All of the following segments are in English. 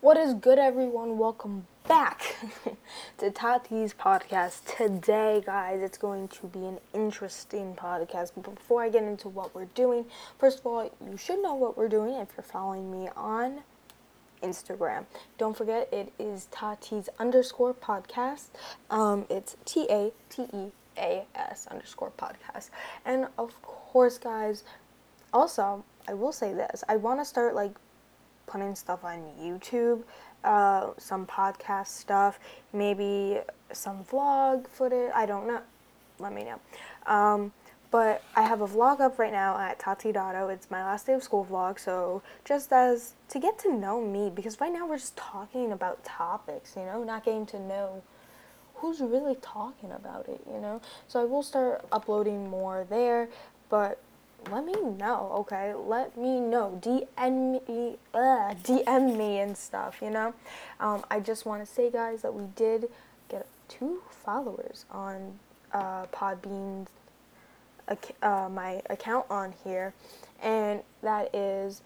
What is good, everyone? Welcome back to Tati's podcast. Today, guys, it's going to be an interesting podcast. But before I get into what we're doing, first of all, you should know what we're doing if you're following me on Instagram. Don't forget, it is Tati's _ podcast. It's TATEAS _ podcast. And of course, guys, also, I will say this. I want to start, putting stuff on YouTube, some podcast stuff, maybe some vlog footage. I don't know. Let me know. But I have a vlog up right now at Tati Dotto. It's my last day of school vlog, so just as to get to know me, because right now we're just talking about topics, not getting to know who's really talking about it, So I will start uploading more there, but let me know, okay? Let me know. DM me and stuff, I just want to say, guys, that we did get 2 followers on Podbean's my account on here, and that is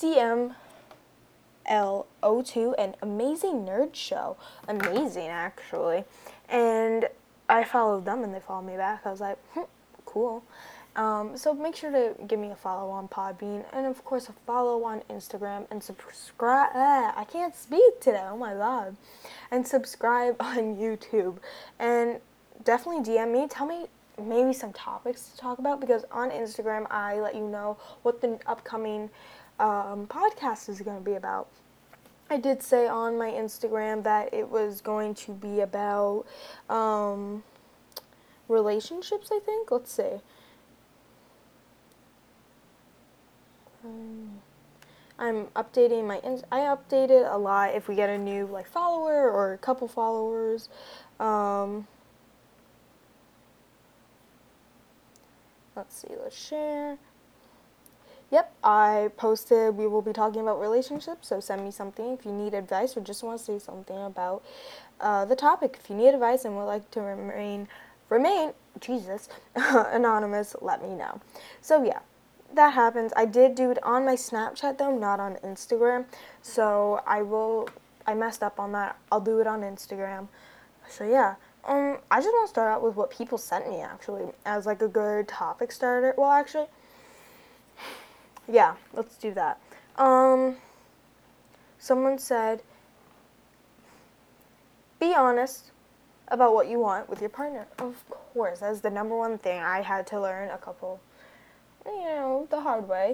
CML02 and Amazing Nerd Show. Amazing, actually. And I followed them and they followed me back. I was like, cool. So make sure to give me a follow on Podbean, and of course a follow on Instagram, and subscribe. I can't speak today. Oh my god. And subscribe on YouTube, and definitely DM me. Tell me maybe some topics to talk about, because on Instagram I let you know what the upcoming podcast is going to be about. I did say on my Instagram that it was going to be about relationships, I think. Let's see. I'm updating I update it a lot if we get a new follower or a couple followers. Let's see, let's share. Yep, I posted we will be talking about relationships, so send me something if you need advice or just want to say something about the topic. If you need advice and would like to remain Jesus, anonymous, let me know. So yeah, that happens. I did do it on my Snapchat though, not on Instagram. So I messed up on that. I'll do it on Instagram. So yeah. I just want to start out with what people sent me, actually, as a good topic starter. Well, actually, yeah, let's do that. Someone said, be honest about what you want with your partner. Of course, that's the number one thing I had to learn the hard way.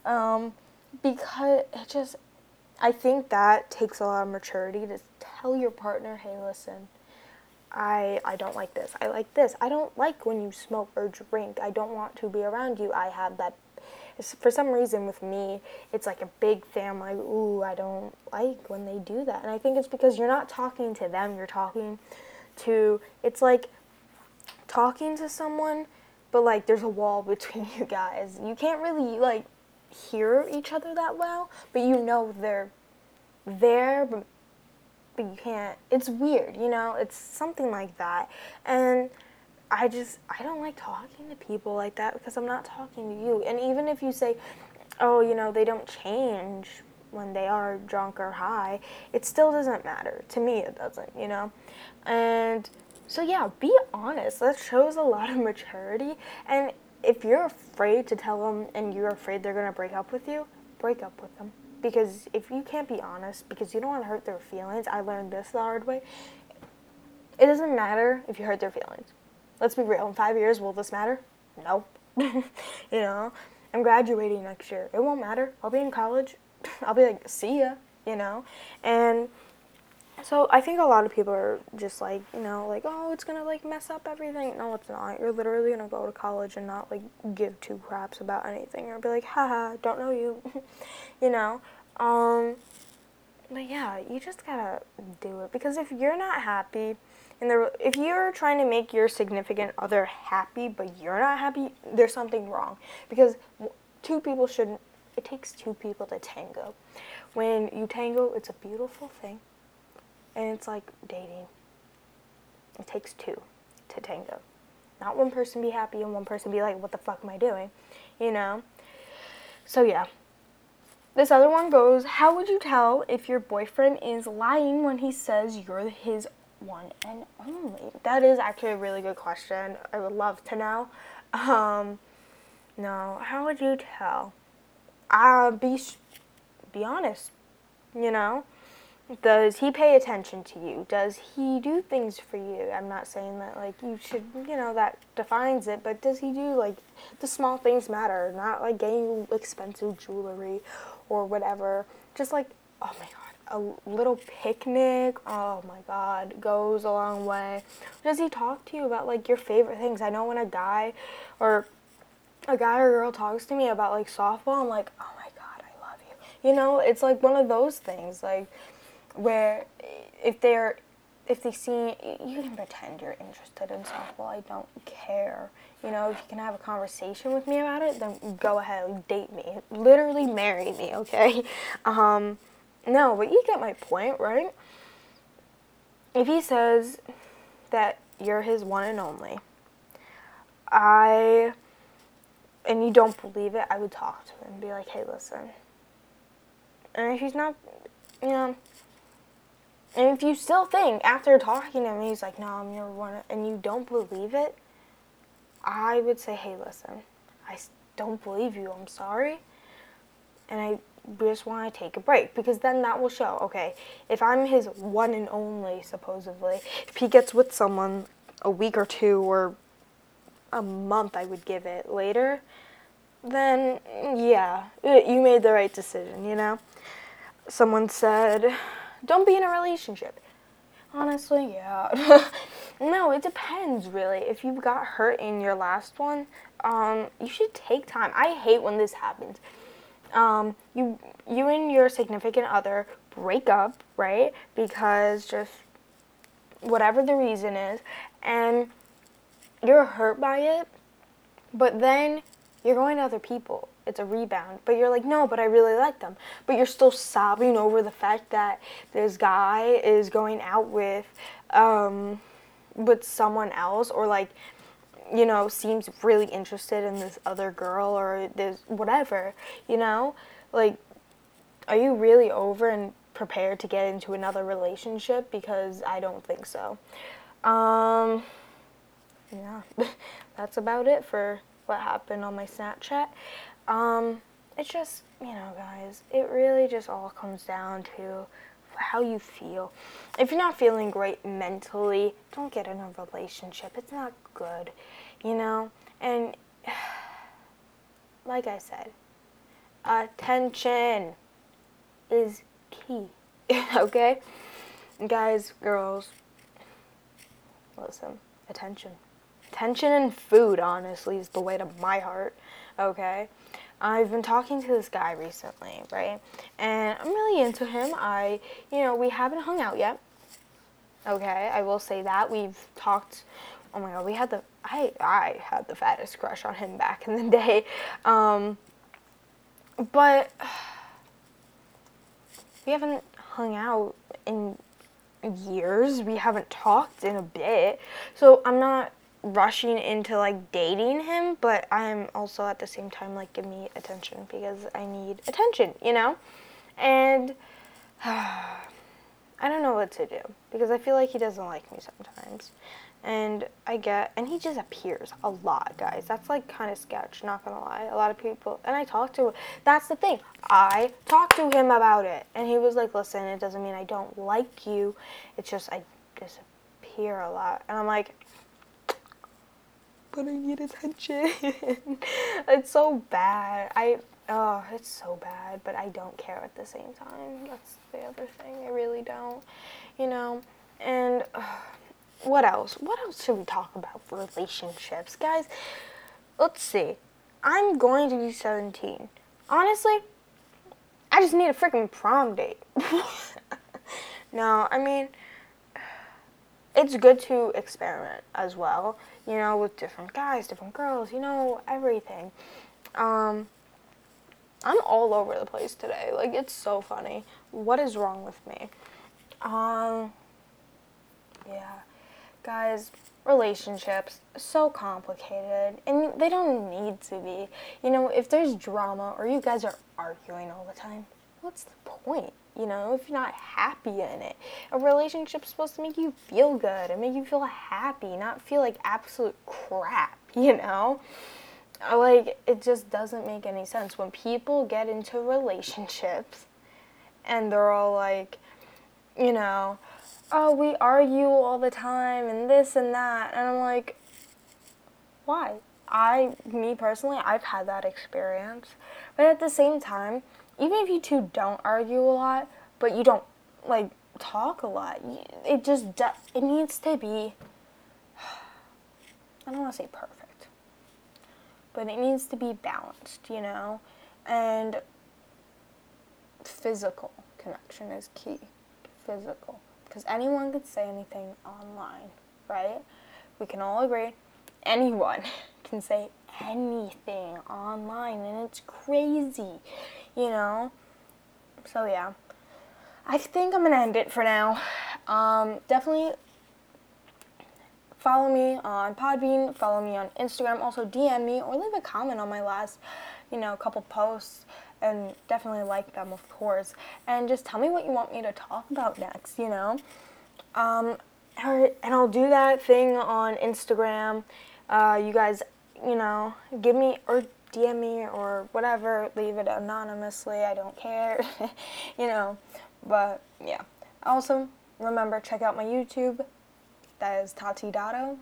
Because I think that takes a lot of maturity to tell your partner, hey, listen, I don't like this. I like this. I don't like when you smoke or drink. I don't want to be around you. I have that. For some reason with me, it's like a big thing. I'm like, ooh, I don't like when they do that. And I think it's because you're not talking to them. You're talking to, it's like talking to someone, but there's a wall between you guys. You can't really hear each other that well, but they're there, but you can't. It's weird, It's something like that. And I don't like talking to people like that, because I'm not talking to you. And even if you say, oh, they don't change when they are drunk or high, it still doesn't matter. To me, it doesn't, And so, yeah, be honest. That shows a lot of maturity. And if you're afraid to tell them and you're afraid they're going to break up with you, break up with them. Because if you can't be honest, because you don't want to hurt their feelings, I learned this the hard way, it doesn't matter if you hurt their feelings. Let's be real. In 5 years, will this matter? No. I'm graduating next year. It won't matter. I'll be in college. I'll be like, see ya, And so I think a lot of people are just oh, it's going to mess up everything. No, it's not. You're literally going to go to college and not give 2 craps about anything, or be like, haha, don't know you, But yeah, you just gotta do it, because if you're not happy, if you're trying to make your significant other happy, but you're not happy, there's something wrong. Because it takes 2 people to tango. When you tango, it's a beautiful thing, and it's like dating. It takes 2 to tango. Not one person be happy and one person be like, what the fuck am I doing? So yeah. This other one goes, how would you tell if your boyfriend is lying when he says you're his one and only? That is actually a really good question. I would love to know. No, how would you tell? Be honest, you know? Does he pay attention to you? Does he do things for you? I'm not saying that, like, you should, that defines it, but does he do, like, the small things matter? Not, like, getting you expensive jewelry or whatever. Just, like, oh my God, a little picnic, oh my God, goes a long way. Does he talk to you about, like, your favorite things? I know when or a guy or girl talks to me about, like, softball, I'm like, oh my God, I love you. It's, like, one of those things, like, where if they see you can pretend you're interested in softball. I don't care. If you can have a conversation with me about it, then go ahead, date me, literally marry me, okay? No, but you get my point, right? If he says that you're his one and only, and you don't believe it, I would talk to him and be like, hey, listen. And if he's not, and if you still think after talking to him, he's like, no, I'm your one, and you don't believe it, I would say, hey, listen, I don't believe you. I'm sorry. And I just want to take a break, because then that will show, okay, if I'm his one and only, supposedly, if he gets with someone a week or two or a month, I would give it later, then yeah, you made the right decision. Someone said, don't be in a relationship. Honestly, yeah. No, it depends, really. If you got hurt in your last one, you should take time. I hate when this happens. You and your significant other break up, right? Because just whatever the reason is, and you're hurt by it, but then you're going to other people. It's a rebound. But you're like, no, but I really like them. But you're still sobbing over the fact that this guy is going out with someone else, or like, seems really interested in this other girl, or this whatever, like, are you really over and prepared to get into another relationship? Because I don't think so. Yeah, that's about it for what happened on my Snapchat. It's just, guys, it really just all comes down to how you feel. If you're not feeling great mentally, don't get in a relationship. It's not good, And like I said, attention is key, okay? Guys, girls, listen, attention. Attention and food, honestly, is the way to my heart, okay? I've been talking to this guy recently, right? And I'm really into him. We haven't hung out yet, okay? I will say that. We've talked, oh my God, I had the fattest crush on him back in the day. But we haven't hung out in years. We haven't talked in a bit. So I'm not rushing into like dating him, but I'm also at the same time like, give me attention, because I need attention, And I don't know what to do, because I feel like he doesn't like me sometimes. And he just appears a lot, guys. That's like kind of sketch, not gonna lie. A lot of people, and that's the thing. I talked to him about it, and he was like, listen, it doesn't mean I don't like you. It's just I disappear a lot. And I'm like, but I need attention. It's so bad. It's so bad, but I don't care at the same time. That's the other thing. I really don't, And what else? What else should we talk about for relationships? Guys, let's see. I'm going to be 17. Honestly, I just need a freaking prom date. No, I mean, it's good to experiment as well, with different guys, different girls, everything. I'm all over the place today. Like, it's so funny. What is wrong with me? Yeah. Guys, relationships so complicated, and they don't need to be. You know, if there's drama or you guys are arguing all the time, what's the point? You know, if you're not happy in it. A relationship's supposed to make you feel good and make you feel happy, not feel like absolute crap, you know? Like, it just doesn't make any sense. When people get into relationships and they're all like, you know, oh, we argue all the time and this and that. And I'm like, why? Me personally, I've had that experience. But at the same time, even if you two don't argue a lot, but you don't, like, talk a lot, it just, it needs to be, I don't want to say perfect, but it needs to be balanced, you know? And physical connection is key. Physical. Because anyone could say anything online, right? We can all agree. Anyone can say anything online, and it's crazy, you know? So, yeah. I think I'm going to end it for now. Definitely follow me on Podbean, follow me on Instagram, also DM me or leave a comment on my last, couple posts, and definitely like them, of course, and just tell me what you want me to talk about next, and I'll do that thing on Instagram. You guys, give me or DM me or whatever, leave it anonymously, I don't care, but yeah. Also, remember, check out my YouTube. That is Tati Dotto,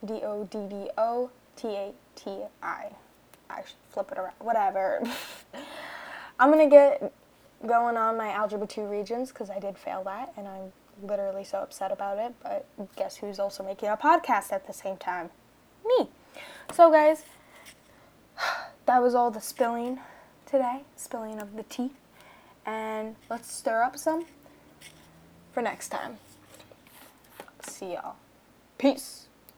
Doddotati. I should flip it around, whatever. I'm going to get going on my Algebra 2 Regions because I did fail that, and I'm literally so upset about it, but guess who's also making a podcast at the same time? Me. So, guys, that was all the spilling today, spilling of the tea, and let's stir up some for next time. See y'all. Peace.